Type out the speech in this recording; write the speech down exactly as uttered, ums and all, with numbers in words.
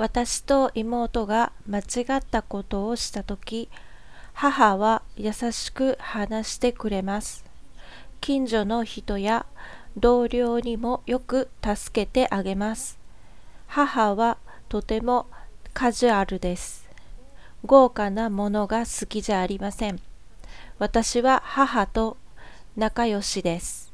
私と妹が間違ったことをしたとき、母は優しく話してくれます。近所の人や同僚にもよく助けてあげます。母はとてもカジュアルです。豪華なものが好きじゃありません。私は母と仲良しです。